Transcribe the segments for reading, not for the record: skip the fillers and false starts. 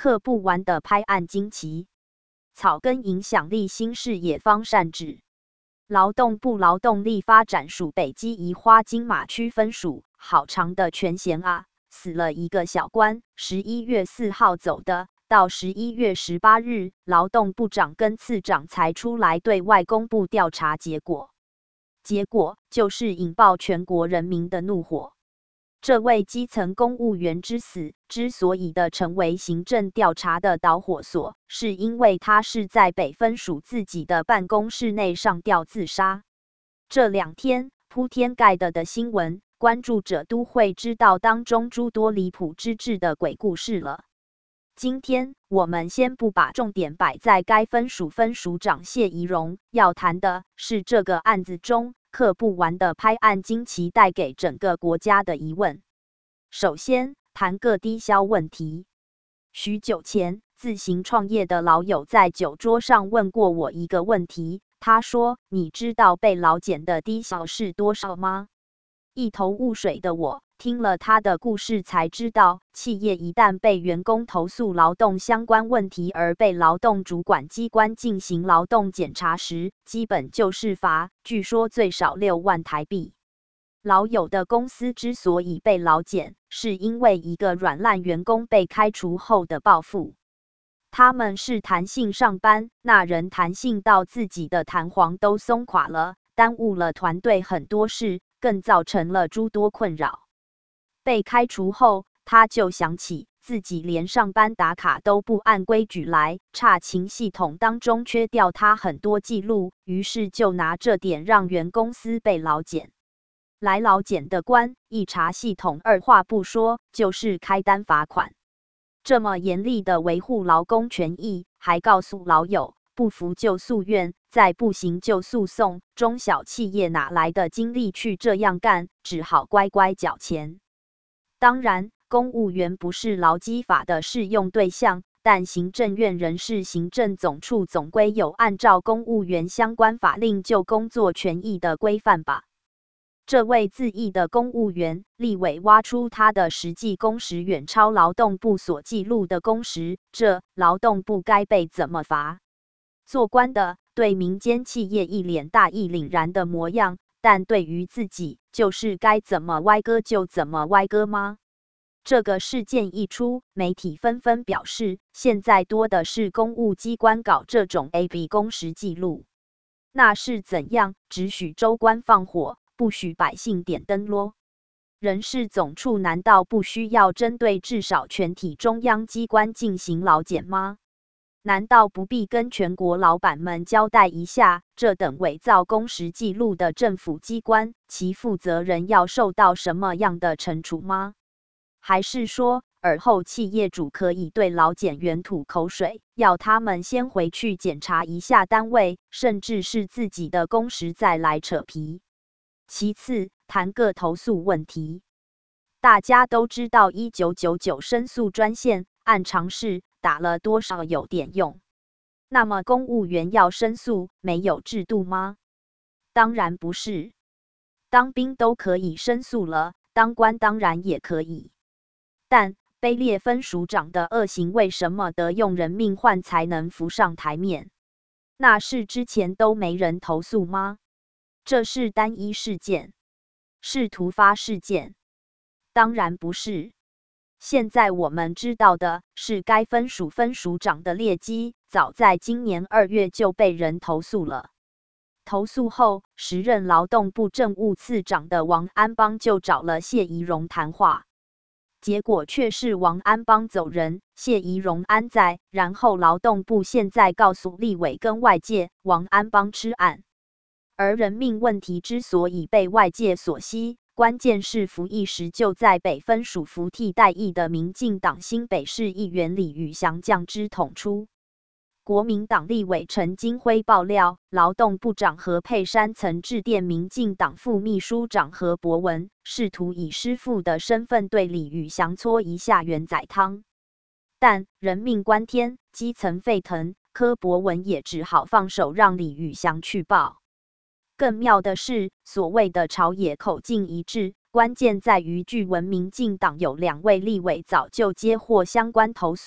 刻不完的拍案惊奇。草根影响力新视野方善治。劳动部劳动力发展署北基宜花金马区分署，好长的权衔啊，死了一个小官，11月4号走的，到11月18日，劳动部长跟次长才出来对外公布调查结果。结果就是引爆全国人民的怒火。这位基层公务员之死之所以成为行政调查的导火索，是因为他是在北分署自己的办公室内上吊自杀。这2天铺天盖地的新闻，关注者都会知道当中诸多离谱之至的鬼故事了。今天我们先不把重点摆在该分署分署长谢宜荣，要谈的是这个案子中刻不完的拍案惊奇带给整个国家的疑问。首先谈个低消问题。许久前，自行创业的老友在酒桌上问过我一个问题，他说：“你知道被劳检的低消是多少吗？”一头雾水的我听了他的故事才知道，企业一旦被员工投诉劳动相关问题而被劳动主管机关进行劳动检查时，基本就是罚，据说最少6万台币。老友的公司之所以被劳检，是因为一个软烂员工被开除后的报复。他们是弹性上班，那人弹性到自己的弹簧都松垮了，耽误了团队很多事，更造成了诸多困扰。被开除后，他就想起自己连上班打卡都不按规矩来，差勤系统当中缺掉他很多记录，于是就拿这点让原公司被劳检。来劳检的官一查系统，二话不说就是开单罚款。这么严厉的维护劳工权益，还告诉老友不服就诉愿，再不行就诉讼。中小企业哪来的精力去这样干，只好乖乖缴钱。当然，公务员不是劳基法的适用对象，但行政院人事行政总处总归有按照公务员相关法令就工作权益的规范吧。这位自役的公务员，立委挖出他的实际工时远超劳动部所记录的工时，这劳动部该被怎么罚？做官的对民间企业一脸大义凛然的模样，但对于自己，就是该怎么歪歌就怎么歪歌吗？这个事件一出，媒体纷纷表示，现在多的是公务机关搞这种 AB 工时记录，那是怎样？只许州官放火，不许百姓点灯咯。人事总处难道不需要针对至少全体中央机关进行劳检吗？难道不必跟全国老板们交代一下，这等伪造工时记录的政府机关，其负责人要受到什么样的惩处吗？还是说，尔后企业主可以对劳检员吐口水，要他们先回去检查一下单位，甚至是自己的工时再来扯皮？其次，谈个投诉问题。大家都知道1999申诉专线，按常识打了多少有点用。那么公务员要申诉，没有制度吗？当然不是。当兵都可以申诉了，当官当然也可以。但卑劣分署长的恶行为什么得用人命换才能浮上台面？那是之前都没人投诉吗？这是单一事件，是突发事件？当然不是。现在我们知道的是，该分署分署长的劣迹，早在今年2月就被人投诉了。投诉后，时任劳动部政务次长的王安邦就找了谢宜荣谈话。结果却是王安邦走人，谢宜荣安在。然后劳动部现在告诉立委跟外界，王安邦吃案。而人命问题之所以被外界所悉，关键是服役时就在北分署服替代役的民进党新北市议员李宇翔将之捅出。国民党立委陈金辉爆料，劳动部长何佩珊曾致电民进党副秘书长何博文，试图以师父的身份对李宇翔搓一下圆仔汤。但人命关天，基层沸腾，柯博文也只好放手让李宇翔去报。更妙的是，所谓的朝野口径一致，关键在于据闻民进党有2位立委早就接获相关投诉，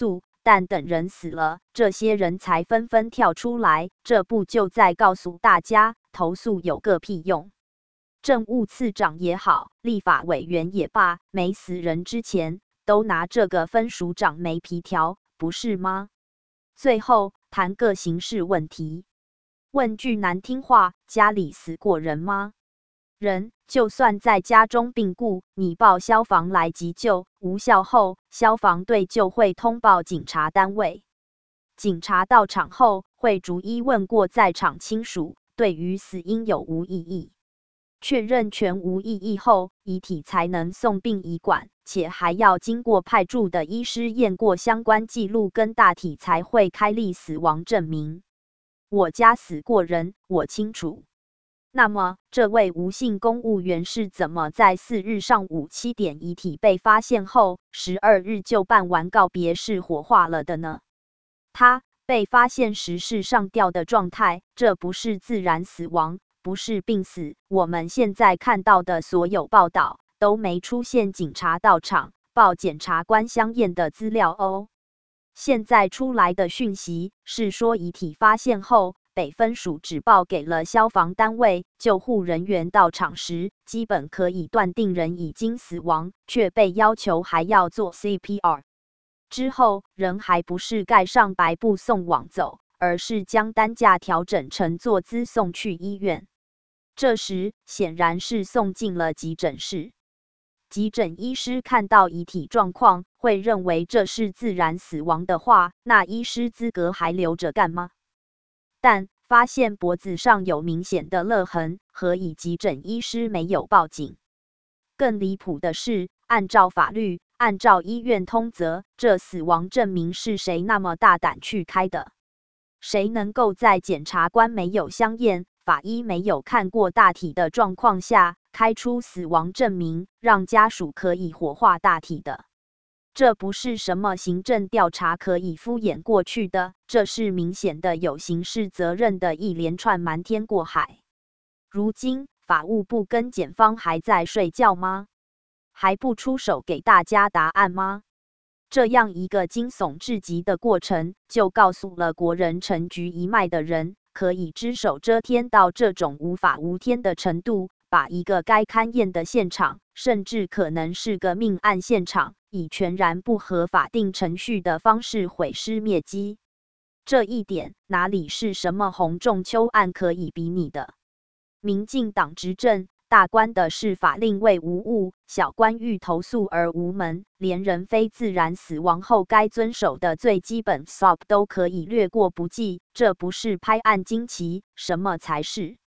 但等人死了，这些人才纷纷跳出来，这不就在告诉大家，投诉有个屁用？政务次长也好，立法委员也罢，没死人之前，都拿这个分署长没皮条，不是吗？最后谈个刑事问题，问句难听话，家里死过人吗？人就算在家中病故，你报消防来急救，无效后，消防队就会通报警察单位。警察到场后，会逐一问过在场亲属，对于死因有无异议。确认全无异议后，遗体才能送殡仪馆，且还要经过派驻的医师验过相关记录跟大体，才会开立死亡证明。我家死过人，我清楚。那么，这位吴姓公务员是怎么在4日上午7点遗体被发现后，12日就办完告别式火化了的呢？他被发现时是上吊的状态，这不是自然死亡，不是病死。我们现在看到的所有报道都没出现警察到场报检察官相验的资料哦。现在出来的讯息是说，遗体发现后，北分署只报给了消防单位，救护人员到场时，基本可以断定人已经死亡，却被要求还要做 CPR。之后，人还不是盖上白布送往走，而是将担架调整成坐姿送去医院。这时，显然是送进了急诊室。急诊医师看到遗体状况，会认为这是自然死亡的话，那医师资格还留着干嘛？但发现脖子上有明显的勒痕，何以急诊医师没有报警？更离谱的是，按照法律，按照医院通则，这死亡证明是谁那么大胆去开的？谁能够在检察官没有相验、法医没有看过大体的状况下，开出死亡证明，让家属可以火化大体的？这不是什么行政调查可以敷衍过去的，这是明显的有刑事责任的一连串瞒天过海。如今法务部跟检方还在睡觉吗？还不出手给大家答案吗？这样一个惊悚至极的过程，就告诉了国人陈局一脉的人，可以只手遮天到这种无法无天的程度，把一个该勘验的现场，甚至可能是个命案现场，以全然不合法定程序的方式毁尸灭迹。这一点哪里是什么洪仲丘案可以比拟的？民进党执政，大官的是法令未无误，小官欲投诉而无门，连人非自然死亡后该遵守的最基本 SOP 都可以略过不计，这不是拍案惊奇，什么才是？